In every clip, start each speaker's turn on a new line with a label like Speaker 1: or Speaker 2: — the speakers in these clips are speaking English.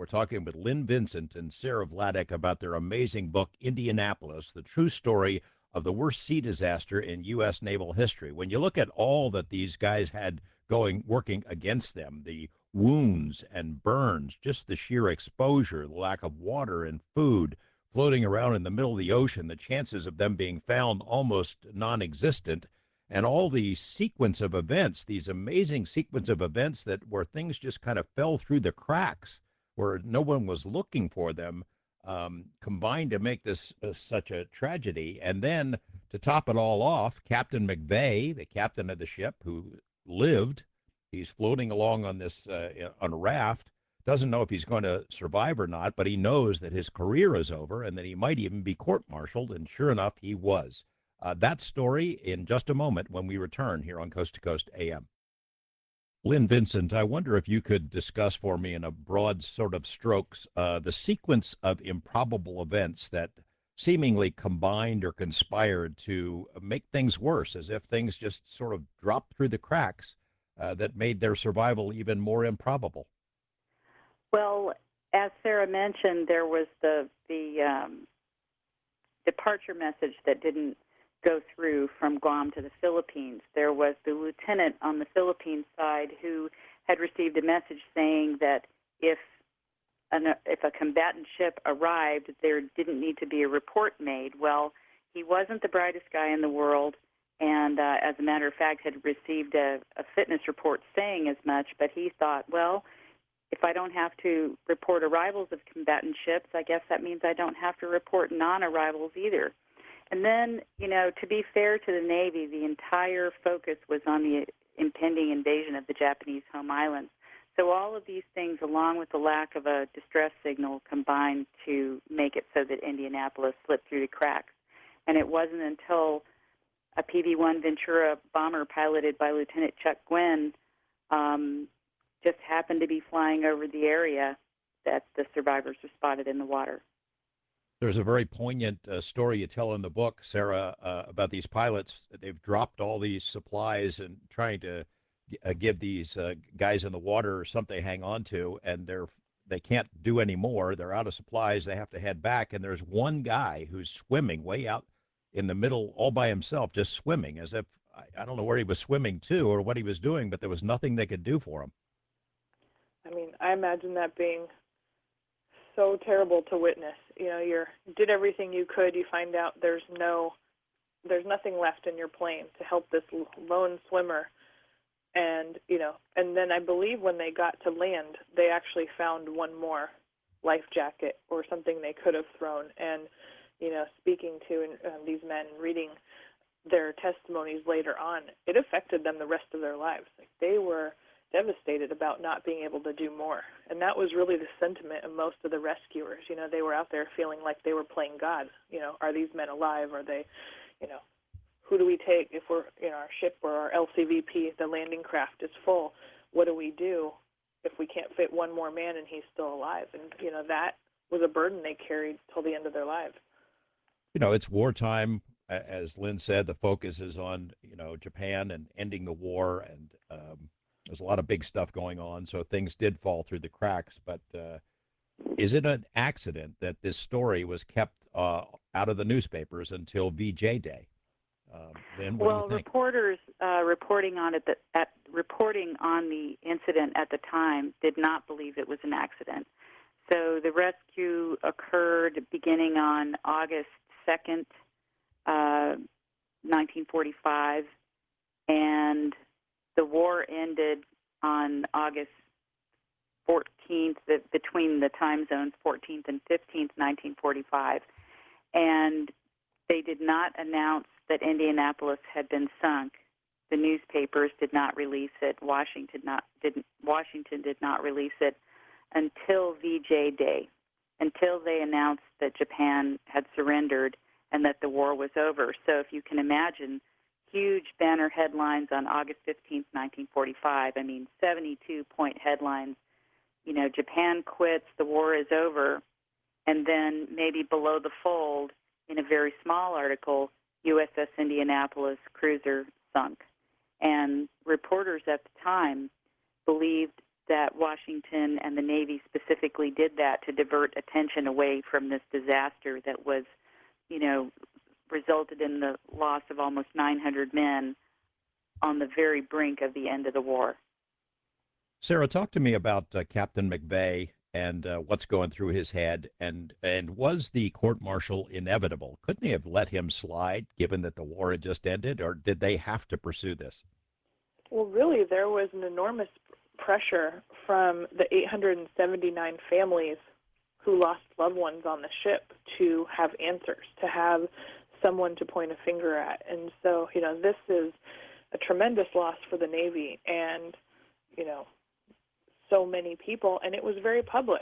Speaker 1: We're talking with Lynn Vincent and Sarah Vladek about their amazing book, Indianapolis, the true story of the worst sea disaster in U.S. naval history. When you look at all that these guys had working against them, the wounds and burns, just the sheer exposure, the lack of water and food, floating around in the middle of the ocean, the chances of them being found almost non-existent, and all the sequence of events, these amazing sequence of events that where things just kind of fell through the cracks, where no one was looking for them, combined to make this such a tragedy. And then to top it all off, Captain McVeigh, the captain of the ship who lived, he's floating along on this on a raft, doesn't know if he's going to survive or not, but he knows that his career is over and that he might even be court-martialed. And sure enough, he was. That story in just a moment when we return here on Coast to Coast AM. Lynn Vincent, I wonder if you could discuss for me in a broad sort of strokes the sequence of improbable events that seemingly combined or conspired to make things worse, as if things just sort of dropped through the cracks that made their survival even more improbable.
Speaker 2: Well, as Sarah mentioned, there was the departure message that didn't go through from Guam to the Philippines. There was the lieutenant on the Philippines side who had received a message saying that if a combatant ship arrived, there didn't need to be a report made. Well, he wasn't the brightest guy in the world, and as a matter of fact, had received a fitness report saying as much, but he thought, well, if I don't have to report arrivals of combatant ships, I guess that means I don't have to report non-arrivals either. And then, to be fair to the Navy, the entire focus was on the impending invasion of the Japanese home islands. So all of these things, along with the lack of a distress signal, combined to make it so that Indianapolis slipped through the cracks. And it wasn't until a PV-1 Ventura bomber piloted by Lieutenant Chuck Gwynn just happened to be flying over the area that the survivors were spotted in the water.
Speaker 1: There's a very poignant story you tell in the book, Sarah, about these pilots. They've dropped all these supplies and trying to give these guys in the water something to hang on to, and they can't do any more. They're out of supplies. They have to head back, and there's one guy who's swimming way out in the middle all by himself, just swimming as if, I don't know where he was swimming to or what he was doing, but there was nothing they could do for him.
Speaker 3: I mean, I imagine that being so terrible to witness. You did everything you could. You find out there's nothing left in your plane to help this lone swimmer, and and then I believe when they got to land, they actually found one more life jacket or something they could have thrown. And speaking to these men, reading their testimonies later on, it affected them the rest of their lives. Like, they were devastated about not being able to do more. And that was really the sentiment of most of the rescuers. They were out there feeling like they were playing God. Are these men alive? Are they, who do we take if we're in our ship or our LCVP, the landing craft is full? What do we do if we can't fit one more man and he's still alive? And, that was a burden they carried till the end of their lives.
Speaker 1: It's wartime. As Lynn said, the focus is on, Japan and ending the war, and there's a lot of big stuff going on, so things did fall through the cracks. But is it an accident that this story was kept out of the newspapers until VJ Day? Lynn, what do you think?
Speaker 2: Reporters reporting on the incident at the time did not believe it was an accident. So the rescue occurred beginning on August 2nd, 1945, and the war ended on August 14th, between the time zones 14th and 15th, 1945. And they did not announce that Indianapolis had been sunk. The newspapers did not release it. Washington did not release it until VJ Day, until they announced that Japan had surrendered and that the war was over. So if you can imagine, huge banner headlines on August 15th, 1945. 72-point headlines. Japan quits, the war is over. And then maybe below the fold, in a very small article, USS Indianapolis cruiser sunk. And reporters at the time believed that Washington and the Navy specifically did that to divert attention away from this disaster that was, resulted in the loss of almost 900 men on the very brink of the end of the war.
Speaker 1: Sarah, talk to me about Captain McVeigh and what's going through his head, and was the court-martial inevitable? Couldn't they have let him slide, given that the war had just ended, or did they have to pursue this?
Speaker 3: Well, really, there was an enormous pressure from the 879 families who lost loved ones on the ship to have answers, to have someone to point a finger at. And so, this is a tremendous loss for the Navy and, so many people. And it was very public.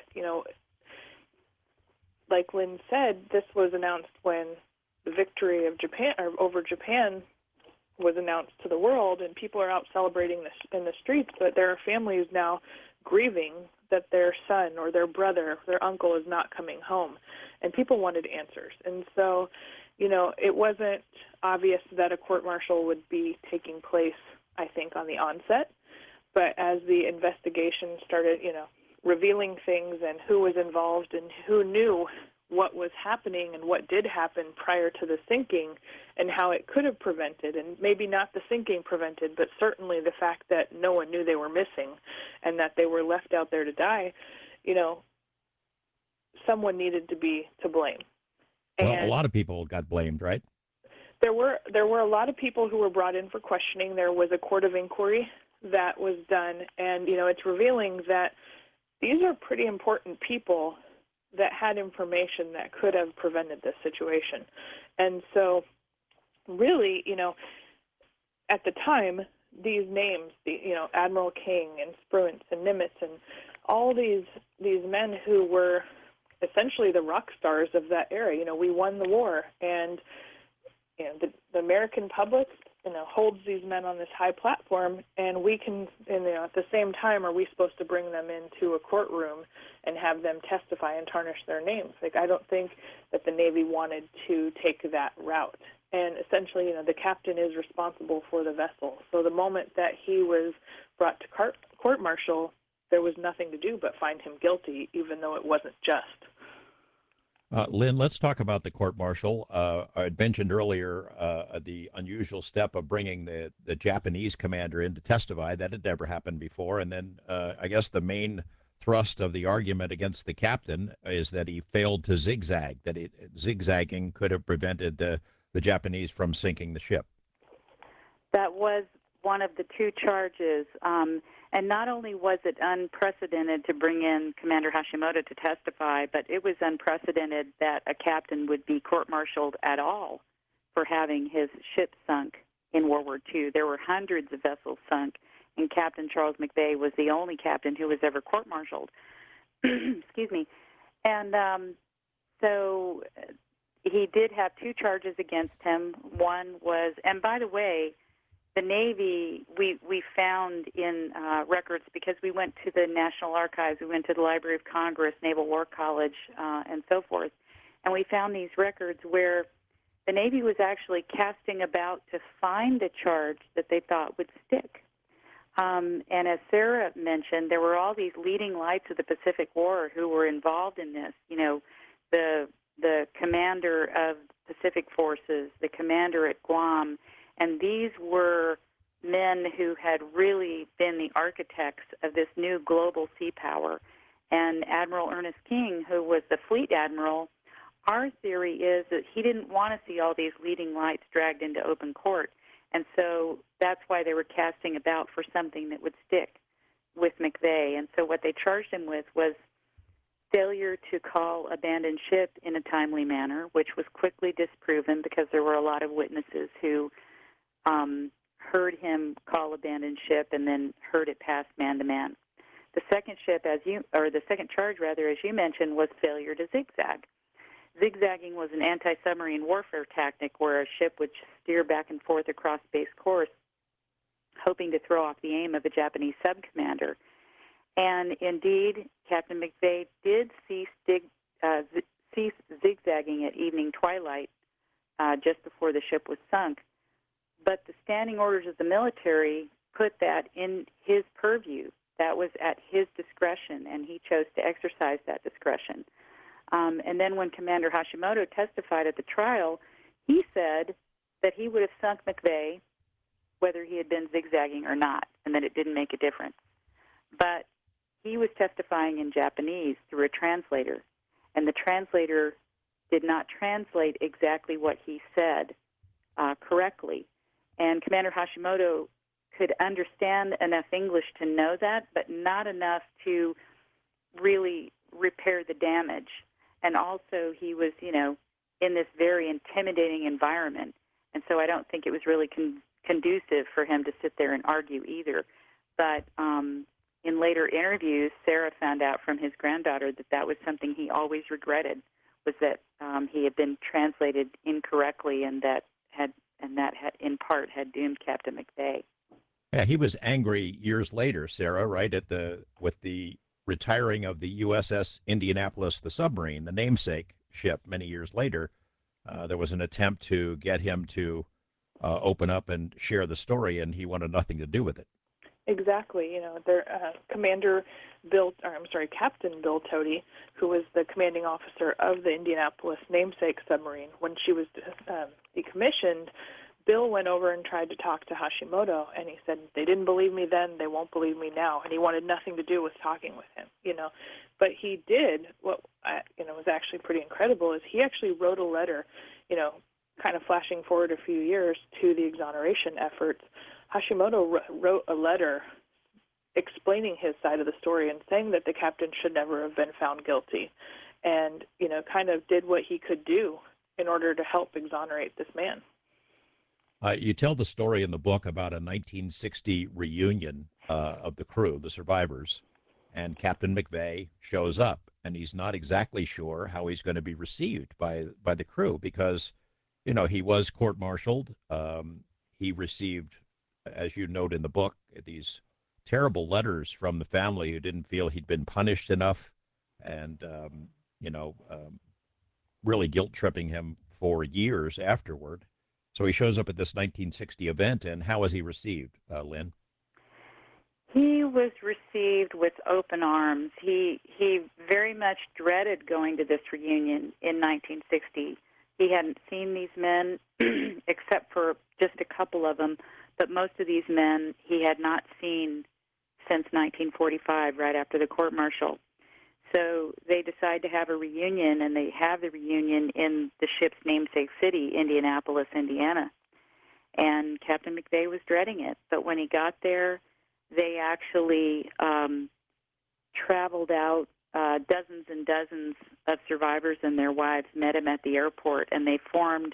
Speaker 3: Like Lynn said, this was announced when the victory of Japan, or over Japan, was announced to the world, and people are out celebrating this in the streets, but there are families now grieving that their son or their brother, their uncle is not coming home, and people wanted answers. And so, it wasn't obvious that a court-martial would be taking place, I think, on the onset, but as the investigation started, revealing things and who was involved and who knew what was happening and what did happen prior to the sinking and how it could have prevented, and maybe not the sinking prevented, but certainly the fact that no one knew they were missing and that they were left out there to die, someone needed to be to blame.
Speaker 1: Well, a lot of people got blamed, right?
Speaker 3: There were a lot of people who were brought in for questioning. There was a court of inquiry that was done, and, it's revealing that these are pretty important people that had information that could have prevented this situation. And so really, at the time, these names, Admiral King and Spruance and Nimitz and all these men who were essentially the rock stars of that era, we won the war, and the American public, holds these men on this high platform, and we can, at the same time, are we supposed to bring them into a courtroom and have them testify and tarnish their names? I don't think that the Navy wanted to take that route. And essentially, the captain is responsible for the vessel. So the moment that he was brought to court-martial, there was nothing to do but find him guilty, even though it wasn't just.
Speaker 1: Lynn, let's talk about the court-martial. I had mentioned earlier the unusual step of bringing the Japanese commander in to testify. That had never happened before. And then I guess the main thrust of the argument against the captain is that he failed to zigzag, that zigzagging could have prevented the Japanese from sinking the ship.
Speaker 2: That was one of the two charges. And not only was it unprecedented to bring in Commander Hashimoto to testify, but it was unprecedented that a captain would be court-martialed at all for having his ship sunk in World War II. There were hundreds of vessels sunk, and Captain Charles McVeigh was the only captain who was ever court-martialed. Excuse me. And so he did have two charges against him. One was, and by the way, the Navy, we found in records, because we went to the National Archives, we went to the Library of Congress, Naval War College, and so forth, and we found these records where the Navy was actually casting about to find a charge that they thought would stick. And as Sarah mentioned, there were all these leading lights of the Pacific War who were involved in this. The commander of Pacific Forces, the commander at Guam, and these were men who had really been the architects of this new global sea power. And Admiral Ernest King, who was the fleet admiral, our theory is that he didn't want to see all these leading lights dragged into open court. And so that's why they were casting about for something that would stick with McVeigh. And so what they charged him with was failure to call abandoned ship in a timely manner, which was quickly disproven because there were a lot of witnesses who heard him call abandoned ship and then heard it pass man to man. The second charge, as you mentioned, was failure to zigzag. Zigzagging was an anti-submarine warfare tactic where a ship would steer back and forth across base course, hoping to throw off the aim of a Japanese sub-commander. And indeed, Captain McVeigh did cease zigzagging at evening twilight just before the ship was sunk. But the standing orders of the military put that in his purview, that was at his discretion, and he chose to exercise that discretion. And then when Commander Hashimoto testified at the trial, he said that he would have sunk McVeigh whether he had been zigzagging or not, and that it didn't make a difference. But he was testifying in Japanese through a translator, and the translator did not translate exactly what he said correctly. And Commander Hashimoto could understand enough English to know that, but not enough to really repair the damage. And also he was, in this very intimidating environment. And so I don't think it was really conducive for him to sit there and argue either. But in later interviews, Sarah found out from his granddaughter that that was something he always regretted, was that he had been translated incorrectly, and that had in part had doomed Captain McVeigh.
Speaker 1: Yeah, he was angry years later, Sarah, right, with the retiring of the USS Indianapolis, the submarine, the namesake ship. Many years later, there was an attempt to get him to open up and share the story, and he wanted nothing to do with it.
Speaker 3: Exactly. Captain Bill Tody, who was the commanding officer of the Indianapolis namesake submarine, when she was decommissioned, Bill went over and tried to talk to Hashimoto, and he said, they didn't believe me then, they won't believe me now, and he wanted nothing to do with talking with him, But he did what, was actually pretty incredible, is he actually wrote a letter, kind of flashing forward a few years to the exoneration efforts. Hashimoto wrote a letter explaining his side of the story and saying that the captain should never have been found guilty, and, kind of did what he could do in order to help exonerate this man.
Speaker 1: You tell the story in the book about a 1960 reunion of the crew, the survivors, and Captain McVeigh shows up, and he's not exactly sure how he's going to be received by the crew because, he was court-martialed. He received, as you note in the book, these terrible letters from the family who didn't feel he'd been punished enough, and, really guilt-tripping him for years afterward. So he shows up at this 1960 event, and how was he received, Lynn?
Speaker 2: He was received with open arms. He very much dreaded going to this reunion in 1960. He hadn't seen these men except for just a couple of them, but most of these men he had not seen since 1945, right after the court-martial. So they decide to have a reunion, and they have the reunion in the ship's namesake city, Indianapolis, Indiana. And Captain McVeigh was dreading it. But when he got there, they actually traveled out. Dozens and dozens of survivors and their wives met him at the airport, and they formed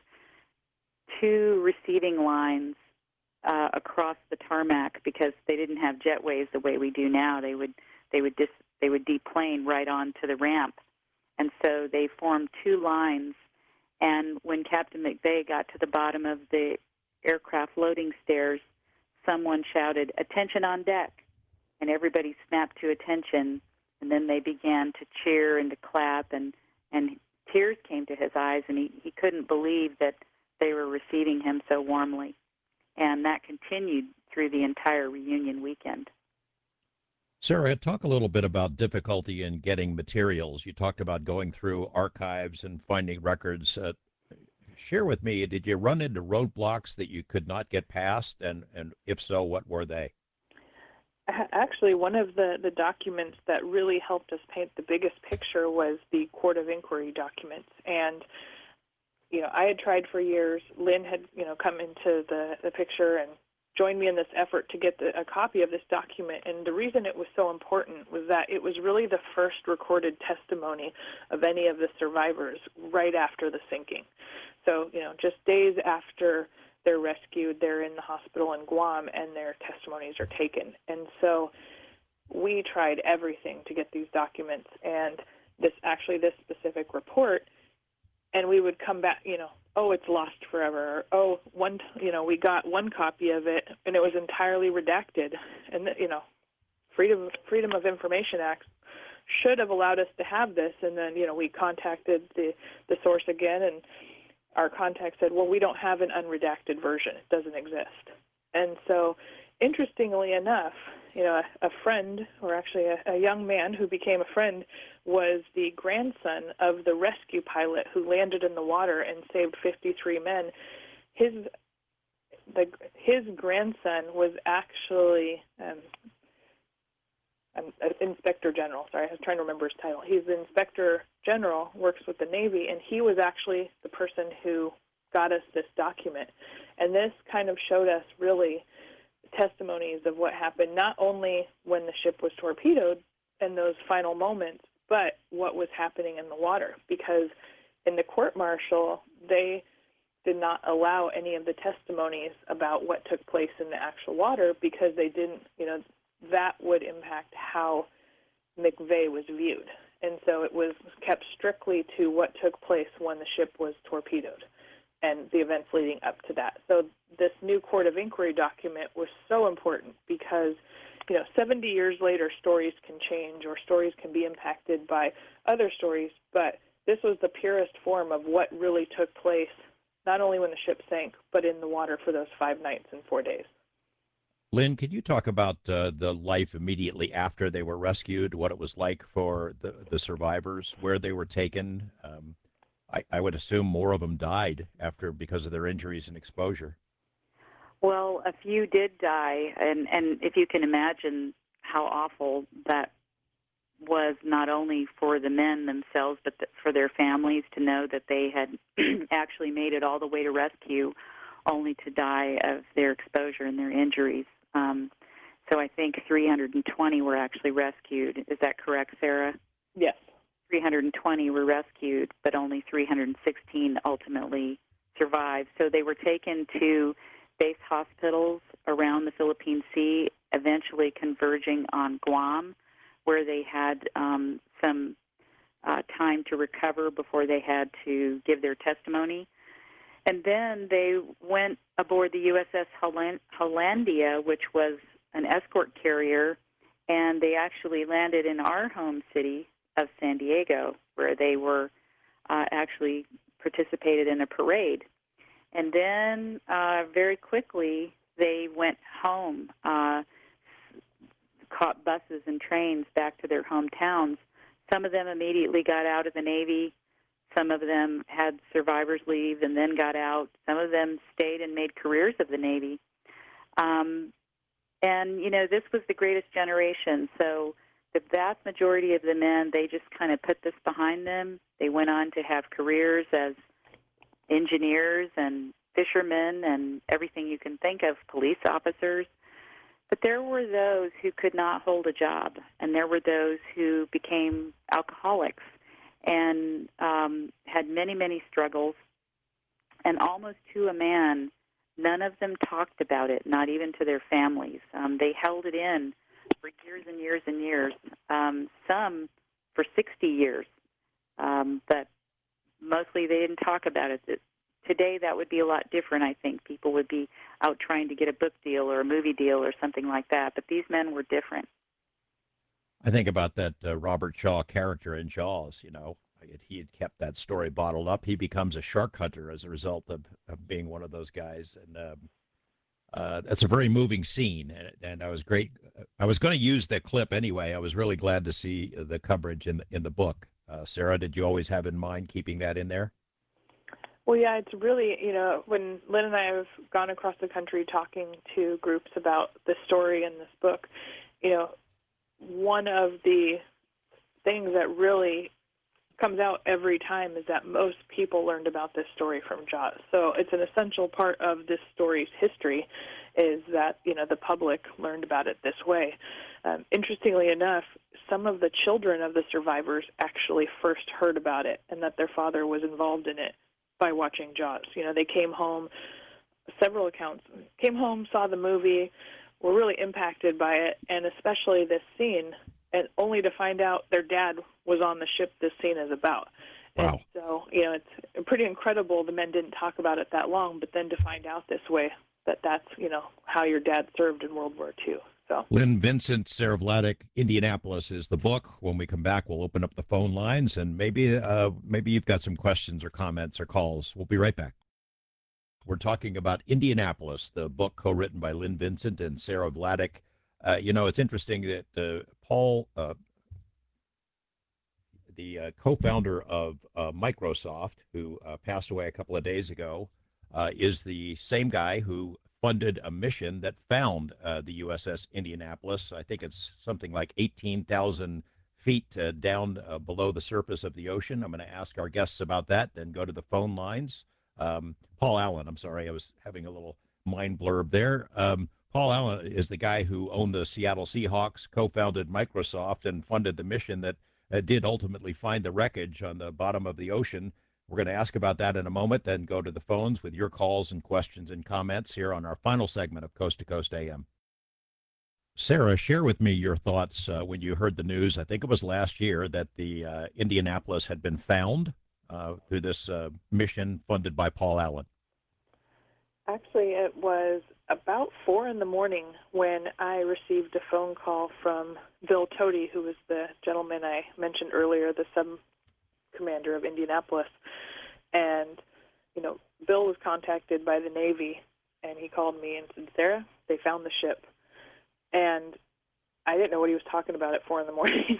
Speaker 2: two receiving lines across the tarmac because they didn't have jetways the way we do now. They would deplane right onto the ramp. And so they formed two lines, and when Captain McVeigh got to the bottom of the aircraft loading stairs, someone shouted, "Attention on deck," and everybody snapped to attention, and then they began to cheer and to clap, and tears came to his eyes, and he couldn't believe that they were receiving him so warmly. And that continued through the entire reunion weekend.
Speaker 1: Sarah, talk a little bit about difficulty in getting materials. You talked about going through archives and finding records. Share with me, did you run into roadblocks that you could not get past? And if so, what were they?
Speaker 3: Actually, one of the documents that really helped us paint the biggest picture was the Court of Inquiry documents. And, I had tried for years. Lynn had, come into the picture and joined me in this effort to get a copy of this document. And the reason it was so important was that it was really the first recorded testimony of any of the survivors right after the sinking. So, just days after they're rescued, they're in the hospital in Guam, and their testimonies are taken. And so we tried everything to get these documents, and this specific report, and we would come back, oh, it's lost forever, or, we got one copy of it, and it was entirely redacted. And, Freedom of Information Act should have allowed us to have this, and then, we contacted the source again, and our contact said, well, we don't have an unredacted version. It doesn't exist. And so, interestingly enough, a friend, or actually a young man who became a friend, was the grandson of the rescue pilot who landed in the water and saved 53 men. His grandson was actually Inspector General. Sorry, I was trying to remember his title. He's the Inspector General, works with the Navy, and he was actually the person who got us this document. And this kind of showed us really testimonies of what happened, not only when the ship was torpedoed in those final moments, but what was happening in the water. Because in the court-martial, they did not allow any of the testimonies about what took place in the actual water, because they didn't, that would impact how McVeigh was viewed. And so it was kept strictly to what took place when the ship was torpedoed and the events leading up to that. So this new Court of Inquiry document was so important because, 70 years later, stories can change or stories can be impacted by other stories, but this was the purest form of what really took place, not only when the ship sank, but in the water for those 5 nights and 4 days.
Speaker 1: Lynn, could you talk about the life immediately after they were rescued, what it was like for the survivors, where they were taken? I would assume more of them died because of their injuries and exposure.
Speaker 2: Well, a few did die, and if you can imagine how awful that was, not only for the men themselves, but for their families to know that they had actually made it all the way to rescue, only to die of their exposure and their injuries. So I think 320 were actually rescued. Is that correct, Sarah?
Speaker 3: Yes.
Speaker 2: 320 were rescued, but only 316 ultimately survived. So they were taken to base hospitals around the Philippine Sea, eventually converging on Guam, where they had some time to recover before they had to give their testimony. And then they went aboard the USS Hollandia, which was an escort carrier, and they actually landed in our home city of San Diego, where they were actually participated in a parade. And then very quickly they went home, caught buses and trains back to their hometowns. Some of them immediately got out of the Navy. Some of them had survivors leave and then got out. Some of them stayed and made careers of the Navy. And, this was the greatest generation. So the vast majority of the men, they just kind of put this behind them. They went on to have careers as engineers and fishermen and everything you can think of, police officers. But there were those who could not hold a job, and there were those who became alcoholics and had many, many struggles. And almost to a man, none of them talked about it, not even to their families. They held it in for years and years and years, some for 60 years. But mostly they didn't talk about it. Today that would be a lot different, I think. People would be out trying to get a book deal or a movie deal or something like that. But these men were different.
Speaker 1: I think about that Robert Shaw character in Jaws, he had kept that story bottled up. He becomes a shark hunter as a result of being one of those guys. And that's a very moving scene. And I was great. I was going to use the clip anyway. I was really glad to see the coverage in the book. Sarah, did you always have in mind keeping that in there?
Speaker 3: Well, yeah, it's really, when Lynn and I have gone across the country talking to groups about this story and this book, one of the things that really comes out every time is that most people learned about this story from Jaws. So it's an essential part of this story's history is that, the public learned about it this way. Interestingly enough, some of the children of the survivors actually first heard about it and that their father was involved in it by watching Jaws. They came home, several accounts, came home, saw the movie, were really impacted by it, and especially this scene, and only to find out their dad was on the ship this scene is about.
Speaker 1: Wow.
Speaker 3: And so, it's pretty incredible the men didn't talk about it that long, but then to find out this way that that's, how your dad served in World War II. So.
Speaker 1: Lynn Vincent, Sarah Vladeck, Indianapolis is the book. When we come back, we'll open up the phone lines, and maybe you've got some questions or comments or calls. We'll be right back. We're talking about Indianapolis, the book co-written by Lynn Vincent and Sarah Vladeck. It's interesting that Paul, the co-founder of Microsoft, who passed away a couple of days ago, is the same guy who funded a mission that found the USS Indianapolis. I think it's something like 18,000 feet down below the surface of the ocean. I'm going to ask our guests about that, then go to the phone lines. Paul Allen, I'm sorry, I was having a little mind blurb there. Paul Allen is the guy who owned the Seattle Seahawks, co-founded Microsoft, and funded the mission that did ultimately find the wreckage on the bottom of the ocean. We're going to ask about that in a moment, then go to the phones with your calls and questions and comments here on our final segment of Coast to Coast AM. Sarah, share with me your thoughts when you heard the news. I think it was last year that the Indianapolis had been found through this mission funded by Paul Allen.
Speaker 3: Actually, it was about 4 in the morning when I received a phone call from Bill Tody, who was the gentleman I mentioned earlier, the sub-commander of Indianapolis. And, Bill was contacted by the Navy, and he called me and said, Sarah, they found the ship. And I didn't know what he was talking about at 4 in the morning.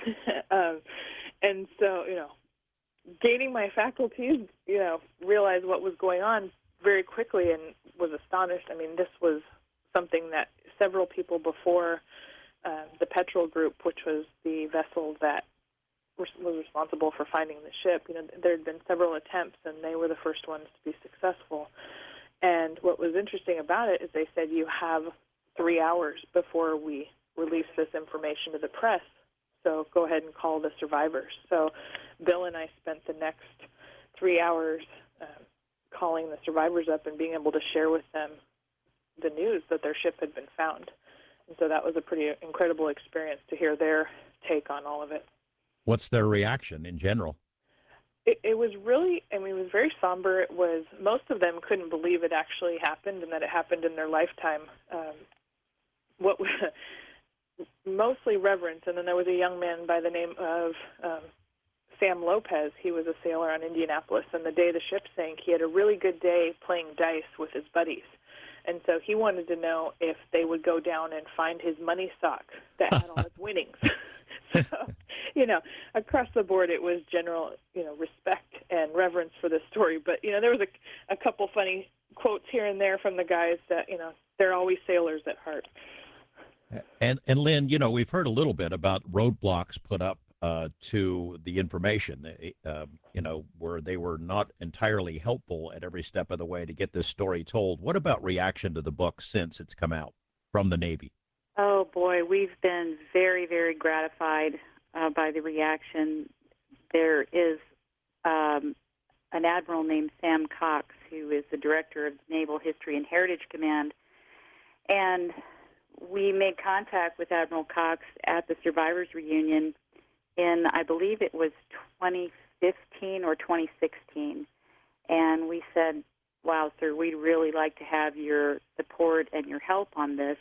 Speaker 3: And so, gaining my faculties, realized what was going on very quickly and was astonished. I mean, this was something that several people before the Petrel Group, which was the vessel that was responsible for finding the ship, there had been several attempts, and they were the first ones to be successful. And what was interesting about it is they said you have 3 hours before we release this information to the press, so go ahead and call the survivors. So Bill and I spent the next 3 hours calling the survivors up and being able to share with them the news that their ship had been found. And so that was a pretty incredible experience to hear their take on all of it.
Speaker 1: What's their reaction in general?
Speaker 3: It was really, it was very somber. It was, most of them couldn't believe it actually happened and that it happened in their lifetime. Mostly reverence. And then there was a young man by the name of Sam Lopez. He was a sailor on Indianapolis, and the day the ship sank, he had a really good day playing dice with his buddies. And so he wanted to know if they would go down and find his money sock that had all his winnings. So, across the board, it was general, respect and reverence for this story. But, there was a couple funny quotes here and there from the guys that, they're always sailors at heart.
Speaker 1: And Lynn, we've heard a little bit about roadblocks put up to the information, where they were not entirely helpful at every step of the way to get this story told. What about reaction to the book since it's come out from the Navy?
Speaker 2: Oh, boy, we've been very, very gratified by the reaction. There is an admiral named Sam Cox, who is the director of Naval History and Heritage Command, and we made contact with Admiral Cox at the Survivors Reunion in, I believe it was 2015 or 2016, and we said, wow, sir, we'd really like to have your support and your help on this.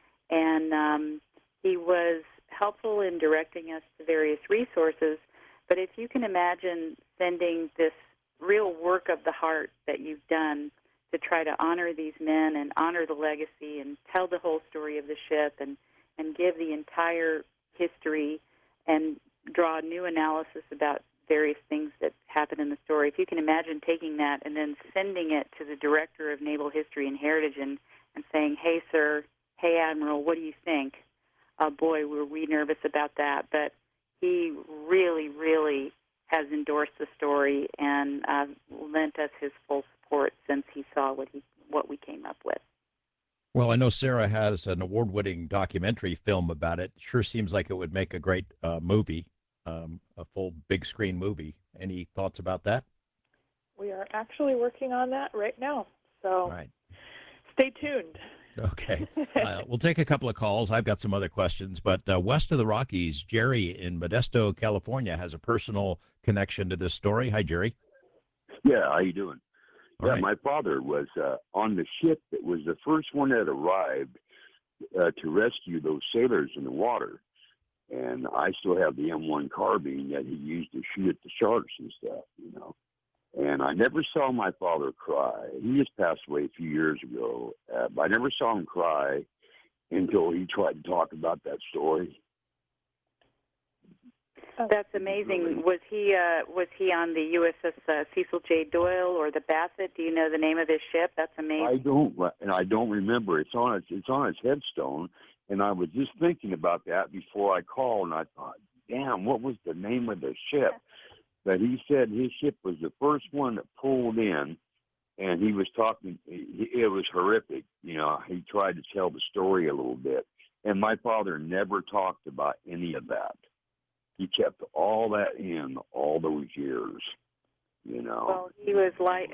Speaker 2: And he was helpful in directing us to various resources. But if you can imagine sending this real work of the heart that you've done to try to honor these men and honor the legacy and tell the whole story of the ship and give the entire history and draw new analysis about various things that happen in the story. If you can imagine taking that and then sending it to the Director of Naval History and Heritage and saying, hey, sir, hey, Admiral, what do you think? Boy, were we nervous about that. But he really, really has endorsed the story and lent us his full support since he saw what we came up with.
Speaker 1: Well, I know Sarah has an award-winning documentary film about it. Sure seems like it would make a great movie, a full big-screen movie. Any thoughts about that?
Speaker 3: We are actually working on that right now, so
Speaker 1: right.
Speaker 3: Stay tuned.
Speaker 1: Okay. We'll take a couple of calls. I've got some other questions, but west of the Rockies, Jerry in Modesto, California, has a personal connection to this story. Hi, Jerry.
Speaker 4: Yeah, how you doing?
Speaker 1: All right.
Speaker 4: My father was on the ship that was the first one that arrived to rescue those sailors in the water. And I still have the M1 carbine that he used to shoot at the sharks and stuff, And I never saw my father cry. He just passed away a few years ago, but I never saw him cry. until he tried to talk about that story.
Speaker 2: That's amazing. Was he on the USS Cecil J. Doyle or the Bassett? Do you know the name of his ship? That's amazing.
Speaker 4: I don't remember. It's on his headstone, and I was just thinking about that before I called, and I thought, damn, what was the name of the ship? But he said his ship was the first one that pulled in, and he was talking. It was horrific. You know, he tried to tell the story a little bit, and my father never talked about any of that. He kept all that in all those years, you know.
Speaker 2: Well, he was like,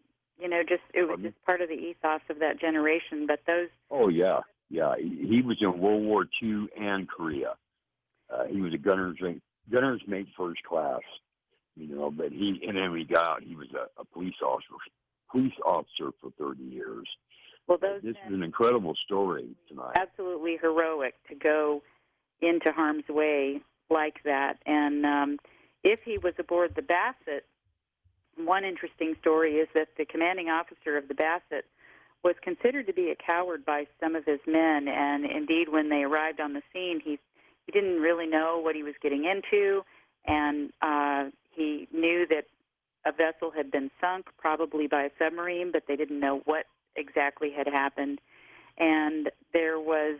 Speaker 2: it was just part of the ethos of that generation. But those.
Speaker 4: Oh yeah. He was in World War II and Korea. He was a gunner's mate first class, you know. But then when he got out, he was a police officer for 30 years.
Speaker 2: Well,
Speaker 4: this is an incredible story tonight.
Speaker 2: Absolutely heroic to go into harm's way like that. And if he was aboard the Bassett, one interesting story is that the commanding officer of the Bassett was considered to be a coward by some of his men, and indeed when they arrived on the scene, he didn't really know what he was getting into, and he knew that a vessel had been sunk, probably by a submarine, but they didn't know what exactly had happened. And there was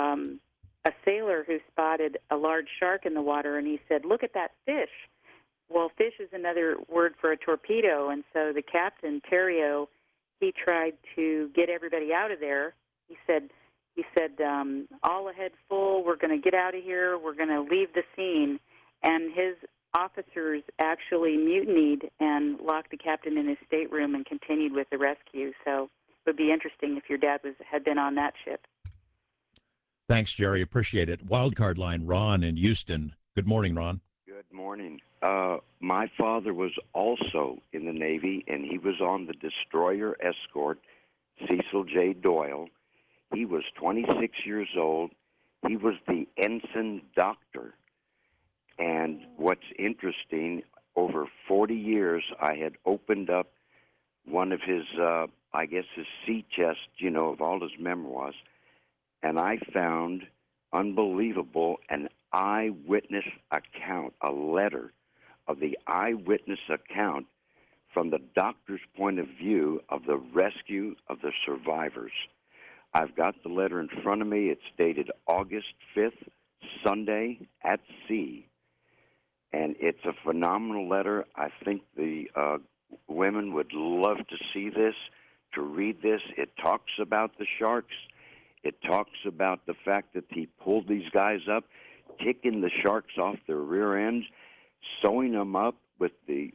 Speaker 2: a sailor who spotted a large shark in the water, and he said, "Look at that fish." Well, fish is another word for a torpedo, and so the captain, Terrio, he tried to get everybody out of there. He said, all ahead full, we're going to get out of here, we're going to leave the scene. And his officers actually mutinied and locked the captain in his stateroom and continued with the rescue. So it would be interesting if your dad had been on that ship.
Speaker 1: Thanks, Jerry. Appreciate it. Wildcard line, Ron in Houston. Good morning, Ron.
Speaker 5: Good morning. My father was also in the Navy, and he was on the destroyer escort, Cecil J. Doyle. He was 26 years old. He was the ensign doctor. And what's interesting, over 40 years, I had opened up one of his, his sea chest, of all his memoirs, and I found, unbelievable, an eyewitness account, a letter of the eyewitness account from the doctor's point of view of the rescue of the survivors. I've got the letter in front of me. It's dated August 5th, Sunday, at sea. And it's a phenomenal letter. I think the women would love to see this, to read this. It talks about the sharks. It talks about the fact that he pulled these guys up, kicking the sharks off their rear ends, sewing them up with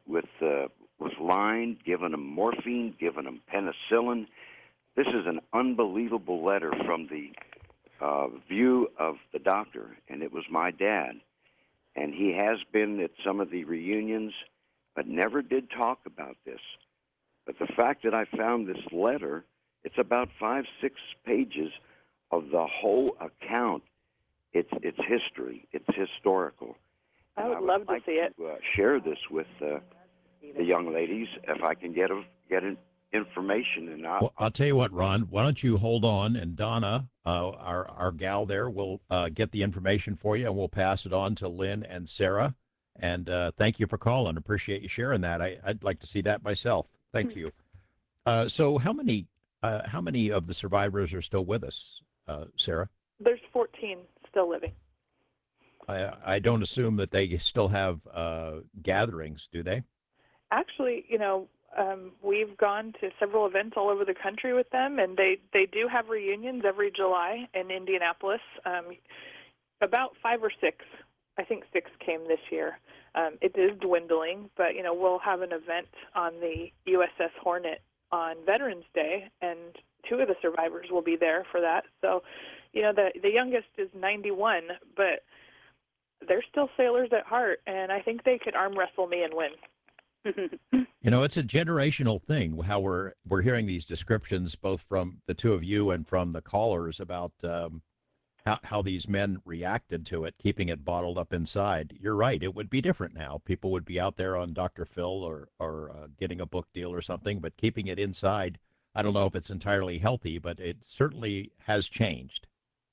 Speaker 5: line, giving them morphine, giving them penicillin. This is an unbelievable letter from the view of the doctor, and it was my dad. And he has been at some of the reunions, but never did talk about this. But the fact that I found this letter, it's about 5-6 pages of the whole account. It's history. It's historical.
Speaker 3: I would love to see it.
Speaker 5: Share this with the young ladies if I can get information. And
Speaker 1: I'll tell you what, Ron. Why don't you hold on, and Donna, our gal there, will get the information for you, and we'll pass it on to Lynn and Sarah. And thank you for calling. Appreciate you sharing that. I'd like to see that myself. Thank you. So how many of the survivors are still with us, Sarah?
Speaker 3: There's 14 still living.
Speaker 1: I don't assume that they still have gatherings, do they?
Speaker 3: Actually, we've gone to several events all over the country with them, and they do have reunions every July in Indianapolis. About 5 or 6. I think 6 came this year. It is dwindling, but, we'll have an event on the USS Hornet on Veterans Day, and 2 of the survivors will be there for that. So, the youngest is 91, but they're still sailors at heart, and I think they could arm wrestle me and win.
Speaker 1: It's a generational thing, how we're hearing these descriptions both from the two of you and from the callers about how these men reacted to it, keeping it bottled up inside. You're right. It would be different now. People would be out there on Dr. Phil or getting a book deal or something, but keeping it inside, I don't know if it's entirely healthy, but it certainly has changed.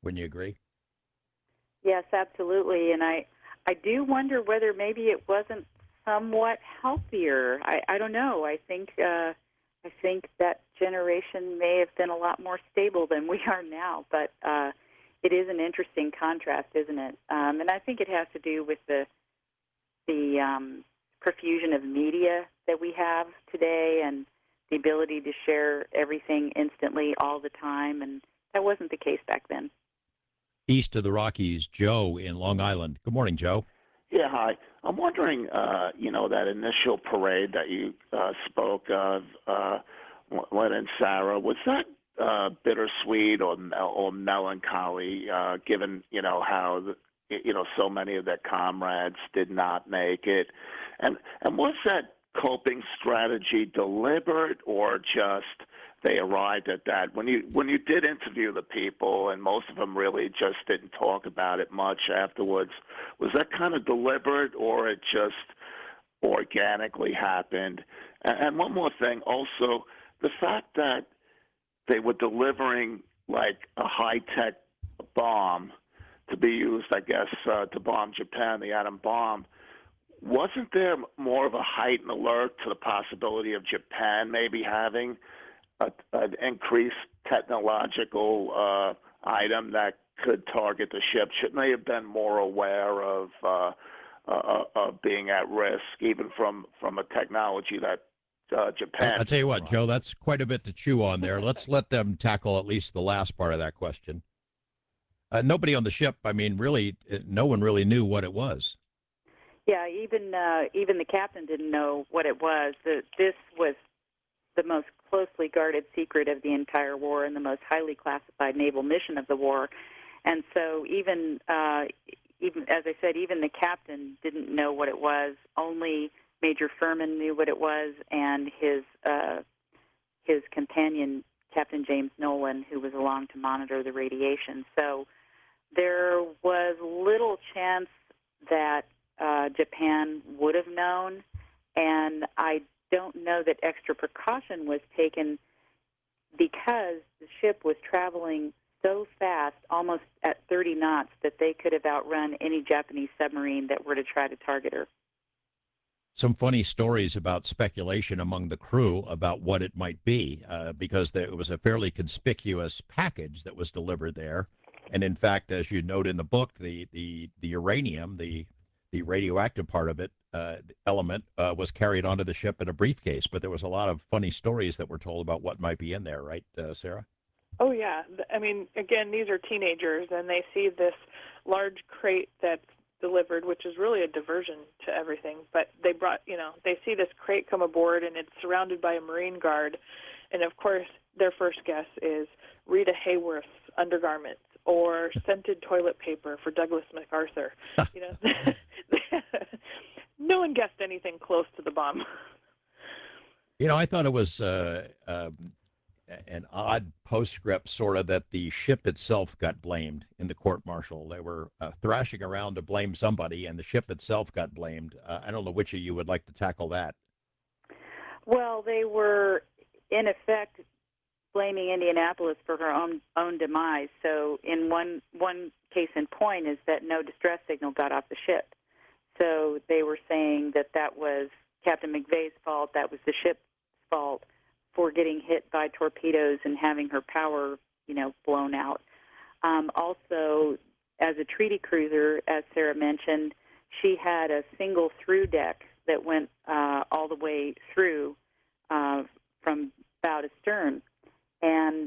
Speaker 1: Wouldn't you agree?
Speaker 2: Yes, absolutely. And I do wonder whether maybe it wasn't somewhat healthier. I don't know. I think that generation may have been a lot more stable than we are now. But it is an interesting contrast, isn't it? And I think it has to do with the profusion of media that we have today and the ability to share everything instantly all the time. And that wasn't the case back then.
Speaker 1: East of the Rockies, Joe in Long Island. Good morning, Joe.
Speaker 6: Yeah, hi. I'm wondering, that initial parade that you spoke of, Len and Sarah, was that bittersweet or melancholy, given, how, so many of their comrades did not make it? And was that coping strategy deliberate or just they arrived at that? When you did interview the people, and most of them really just didn't talk about it much afterwards, was that kind of deliberate or it just organically happened? And one more thing, also, the fact that they were delivering like a high-tech bomb to be used, I guess, to bomb Japan, the atom bomb. Wasn't there more of a heightened alert to the possibility of Japan maybe having an increased technological item that could target the ship? Shouldn't they have been more aware of being at risk, even from a technology that Japan?
Speaker 1: I'll tell you what, Joe, that's quite a bit to chew on there. Let's let them tackle at least the last part of that question. Nobody on the ship, really, no one really knew what it was.
Speaker 2: Yeah, even the captain didn't know what it was. This was the most closely guarded secret of the entire war and the most highly classified naval mission of the war. And so even as I said, even the captain didn't know what it was. Only Major Furman knew what it was, and his companion, Captain James Nolan, who was along to monitor the radiation. So there was little chance that Japan would have known, and I don't know that extra precaution was taken because the ship was traveling so fast, almost at 30 knots, that they could have outrun any Japanese submarine that were to try to target her.
Speaker 1: Some funny stories about speculation among the crew about what it might be, because it was a fairly conspicuous package that was delivered there. And in fact, as you note in the book, the uranium, the radioactive part of it, element, was carried onto the ship in a briefcase. But there was a lot of funny stories that were told about what might be in there, right, Sarah?
Speaker 3: Oh, yeah. Again, these are teenagers, and they see this large crate that's delivered, which is really a diversion to everything. But they see this crate come aboard, and it's surrounded by a Marine Guard. And, of course, their first guess is Rita Hayworth's undergarments or scented toilet paper for Douglas MacArthur. No one guessed anything close to the bomb.
Speaker 1: I thought it was an odd postscript, sort of, that the ship itself got blamed in the court-martial. They were thrashing around to blame somebody, and the ship itself got blamed. I don't know which of you would like to tackle that.
Speaker 2: Well, they were, in effect, blaming Indianapolis for her own demise. So in one case in point is that no distress signal got off the ship. So they were saying that was Captain McVeigh's fault, that was the ship's fault for getting hit by torpedoes and having her power, blown out. Also, as a treaty cruiser, as Sarah mentioned, she had a single through deck that went all the way through from bow to stern. And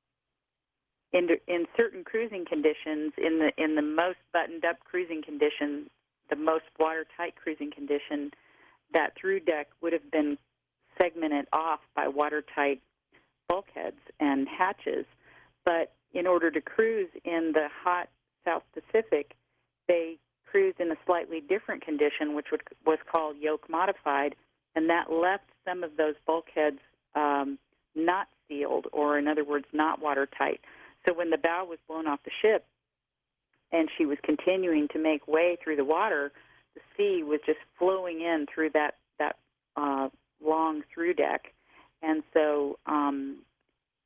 Speaker 2: in certain cruising conditions, in the most buttoned-up cruising condition, the most watertight cruising condition, that through deck would have been segmented off by watertight bulkheads and hatches. But in order to cruise in the hot South Pacific, they cruised in a slightly different condition, which was called yoke modified, and that left some of those bulkheads not sealed, or in other words, not watertight. So when the bow was blown off the ship and she was continuing to make way through the water, the sea was just flowing in through that long through deck. And so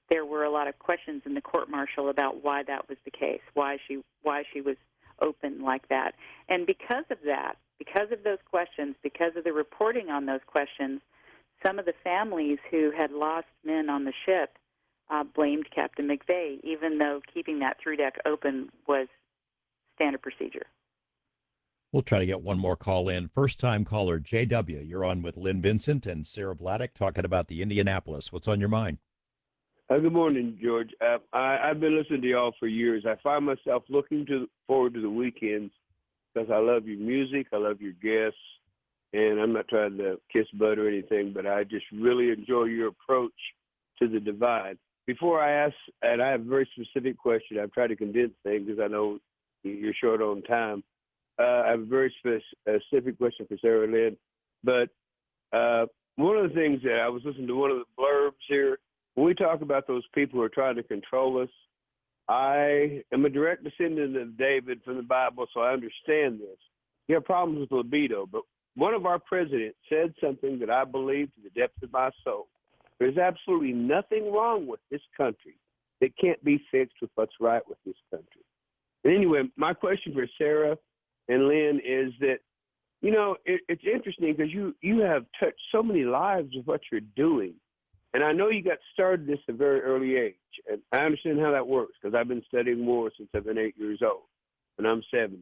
Speaker 2: there were a lot of questions in the court-martial about why that was the case, why she was open like that. And because of that, because of those questions, because of the reporting on those questions, some of the families who had lost men on the ship blamed Captain McVeigh, even though keeping that through deck open was standard procedure.
Speaker 1: We'll try to get one more call in. First-time caller, JW. You're on with Lynn Vincent and Sarah Vladeck talking about the Indianapolis. What's on your mind?
Speaker 7: Good morning, George. I've been listening to y'all for years. I find myself looking forward to the weekends because I love your music, I love your guests, and I'm not trying to kiss butt or anything, but I just really enjoy your approach to the divide. Before I ask, and I have a very specific question, I've tried to condense things because I know you're short on time. I have a very specific question for Sarah Lynn, but one of the things that I was listening to one of the blurbs here, when we talk about those people who are trying to control us, I am a direct descendant of David from the Bible, so I understand this. You have problems with libido, but one of our presidents said something that I believe to the depths of my soul. There's absolutely nothing wrong with this country that can't be fixed with what's right with this country. And anyway, my question for Sarah and Lynn is that, you know, it's interesting because you have touched so many lives with what you're doing. And I know you got started this at a very early age. And I understand how that works because I've been studying war since I've been 8 years old, and I'm 70.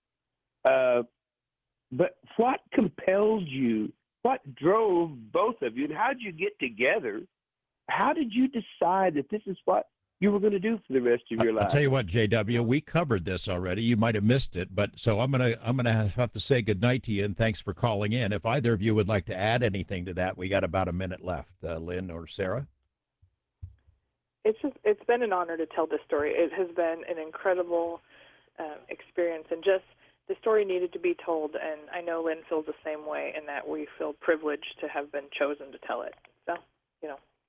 Speaker 7: But what compelled you? What drove both of you? And how did you get together? How did you decide that this is what you were going to do for the rest of your life?
Speaker 1: I'll tell you what, JW, we covered this already. You might have missed it, but so I'm gonna have to say goodnight to you and thanks for calling in. If either of you would like to add anything to that, we got about a minute left. Lynn or Sarah?
Speaker 3: It's been an honor to tell this story. It has been an incredible experience, and just the story needed to be told, and I know Lynn feels the same way in that we feel privileged to have been chosen to tell it. So, you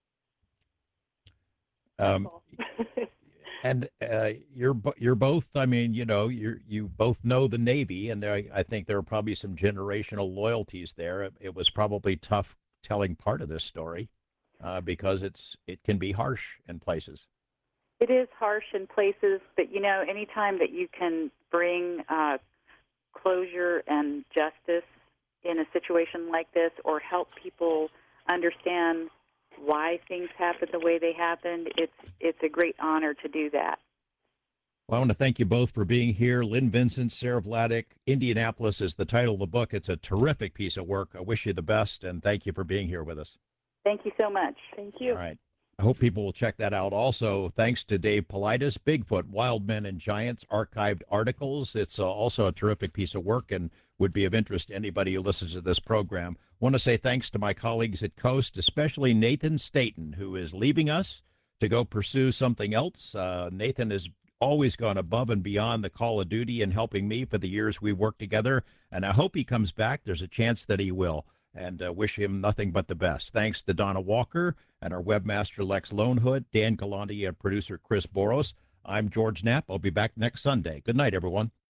Speaker 3: know.
Speaker 1: And you're both. I mean, you know, you both know the Navy, and I think there are probably some generational loyalties there. It was probably tough telling part of this story because it can be harsh in places.
Speaker 2: It is harsh in places, but you know, anytime that you can bring closure and justice in a situation like this, or help people understand why things happened the way they happened, it's a great honor to do that.
Speaker 1: Well, I want to thank you both for being here. Lynn Vincent, Sarah Vladeck, Indianapolis is the title of the book. It's a terrific piece of work. I wish you the best, and thank you for being here with us.
Speaker 2: Thank you so much.
Speaker 3: Thank you.
Speaker 1: All right. I hope people will check that out. Also, thanks to Dave Paulides, Bigfoot, Wild Men and Giants, archived articles. It's also a terrific piece of work and would be of interest to anybody who listens to this program. Want to say thanks to my colleagues at Coast, especially Nathan Staten, who is leaving us to go pursue something else. Nathan has always gone above and beyond the call of duty in helping me for the years we worked together, and I hope he comes back. There's a chance that he will. And wish him nothing but the best. Thanks to Donna Walker and our webmaster Lex Lonehood, Dan Galante, and producer Chris Boros. I'm George Knapp. I'll be back next Sunday. Good night, everyone.